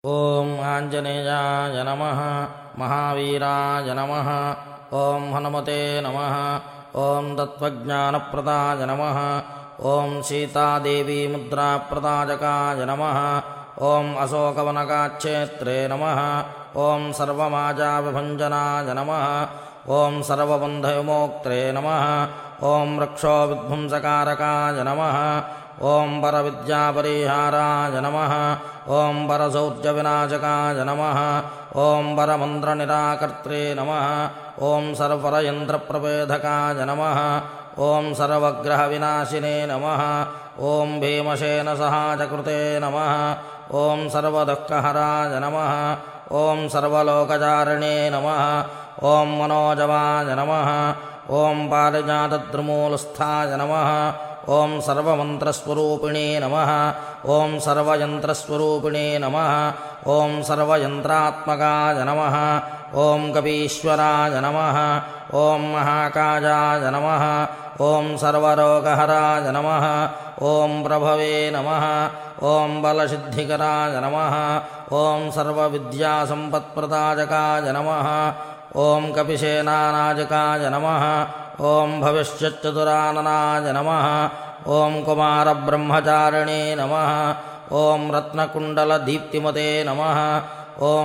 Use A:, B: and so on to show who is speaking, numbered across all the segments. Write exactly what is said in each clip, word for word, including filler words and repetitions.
A: ओम आंजनेयाय नमः महावीराय नमः ओम हनुमते नमः ओम तत्त्वज्ञानप्रदाय नमः ओम सीतादेवी मुद्राप्रदायकाय नमः ओम अशोकवनकाक्षेत्रे नमः ओम सर्वमाजाविभञ्जनाय नमः ओम सर्वबन्धविमोक्त्रे नमः ओम रक्षोविध्वंसकारकाय नमः ओम परविद्यापरिहाराय नमः ओम परशौर्यविनाशकाय नमः ओम परमन्त्रनिराकर्त्रे नमः ओम सर्वरयन्त्रप्रभेदकाय नमः ओम सर्वग्रहविनाशिने नमः ओम भीमसेनसहायकृते नमः ओम सर्वदुःखहराय नमः ओम सर्वलोकचारिणे नमः ओम मनोजवाय नमः ओम पारिजातद्रुमूलस्थाय नमः ओम सर्वमन्त्रस्वरूपिणे नमः ओम सर्वयन्त्रस्वरूपिणे नमः ओम सर्वयन्त्रात्मकाय नमः ओम कपीश्वराय नमः ओम महाकायाय नमः ओम सर्वरोगहराय नमः ओम प्रभवे नमः ओम बलसिद्धिकराय नमः ओम सर्वविद्यासम्पत्प्रदायकाय नमः ओम कपिसेनानायकाय नमः ओम भविष्यच्चतुराननाय नमः ओम कुमारब्रह्मचारिणे नमः ओम रत्नकुण्डलदीप्तिमते नमः ओम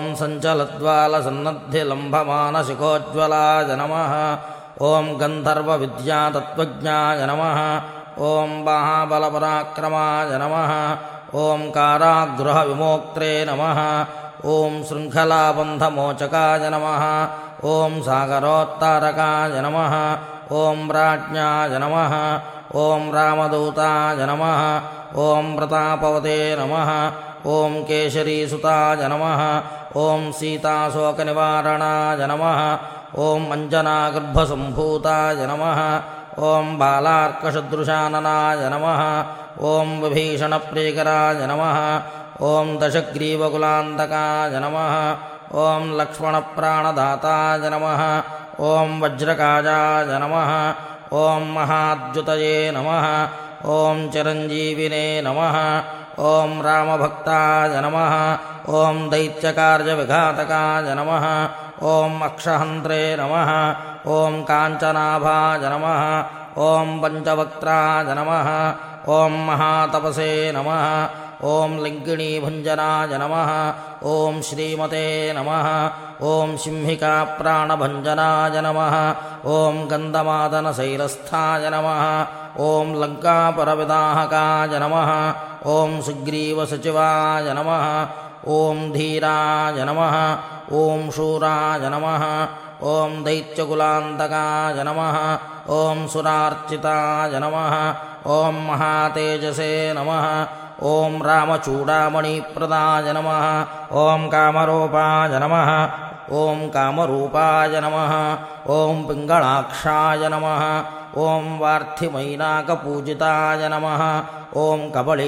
A: सञ्चलद्वालसन्नद्धिलम्भमानशिखोज्ज्वलाय नमः ओम गन्धर्वविद्यातत्त्वज्ञाय नमः ओम महाबलपराक्रमाय नमः ओम कारागृहविमोक्त्रे नमः ओम शृङ्खलाबन्धमोचकाय नमः ओम सागरोत्तारकाय नमः ओम राज्ञाय नमः ओम रामदूताय नमः ओम प्रतापवते नमः ओम केशरीसुताय नमः ओम सीताशोकनिवारणाय नमः ओम अञ्जनागर्भसम्भूताय नमः ओम बालार्कसदृशाननाय नमः ओम विभीषणप्रियकराय नमः ओम दशग्रीवकुलान्तकाय नमः ओम लक्ष्मणप्राणदाताय नमः ओम वज्रकायाय नमः ओम महाद्युतये नमः ओम चिरञ्जीविने नमः ओम रामभक्ताय नमः ओम दैत्यकार्यविघातकाय नमः ओम अक्षहन्त्रे नमः ओम काञ्चनाभाय नमः ओम पञ्चवक्त्राय नमः ओम महातपसे नमः ओम लिङ्गिणीभञ्जनाय नमः ओम श्रीमते नमः ओम सिंहिकाप्राणभञ्जनाय नमः ओम गन्धमादनशैलस्थाय नमः ओम लङ्कापरविदाहकाय नमः ओम सुग्रीवसचिवाय नमः ओम धीराय नमः ओम शूराय नमः ओम दैत्यकुलान्तकाय नमः ओम सुरार्चिताय नमः ओम महातेजसे नमः ओम रामचूडामणिप्रदाय नमः ओम कामरूपाय नमः ओम कामरूपाय नमः ओम पिङ्गळाक्षाय नमः ओम वार्थिमैनाकपूजिताय नमः ओम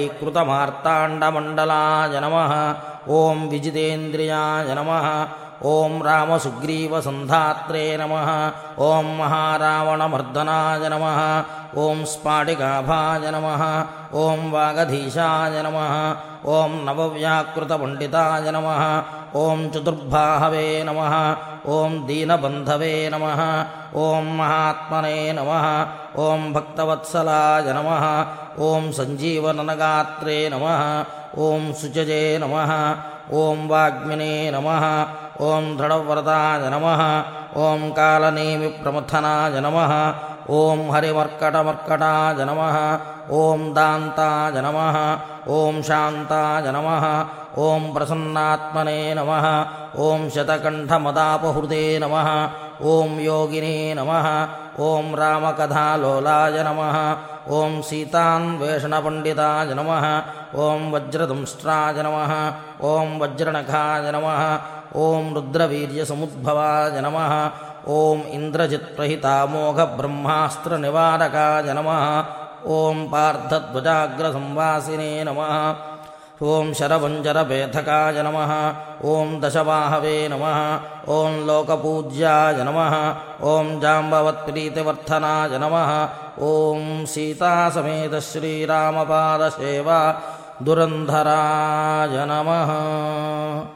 A: कबलीकृतमार्ताण्डमण्डलाय नमः ओम विजितेन्द्रियाय नमः ओम रामसुग्रीवसन्धात्रे नमः ओम महारावणमर्दनाय नमः ओम स्फाटिकाभाय नमः ओम वागधीशाय नमः ओम नवव्याकृतपण्डिताय नमः ओम चतुर्बाहवे नमः ओम दीनबन्धवे नमः ओम महात्मने नमः ओम भक्तवत्सलाय नमः ओम सञ्जीवननगात्रे नमः ओम शुचये नमः ओम वाग्मिने नमः ओम दृढव्रताय नमः ओम कालनेमिप्रमथनाय नमः ओम हरिमर्कटमर्कटाय नमः ओम दान्ताय नमः ओम शान्ताय नमः ओम प्रसन्नात्मने नमः ओम शतकण्ठमदापहृदे नमः ओम योगिने नमः ओम रामकथालोलाय नमः ओम सीतान्वेषणपण्डिताय नमः ओम वज्रदंष्ट्राय नमः ओम वज्रनखाय नमः ओम रुद्रवीर्यसमुद्भवाय नमः ओम इन्द्रजित्प्रहितामोघब्रह्मास्त्रनिवारकाय नमः ओम पार्थध्वजाग्रसंवासिने नमः ओम शरवञ्जरभेदकाय नमः ओम दशबाहवे नमः ओम लोकपूज्याय नमः ओम जाम्बवत्प्रीतिवर्धनाय नमः ओम सीतासमेत श्रीरामपादसेवा दुरन्धराय नमः।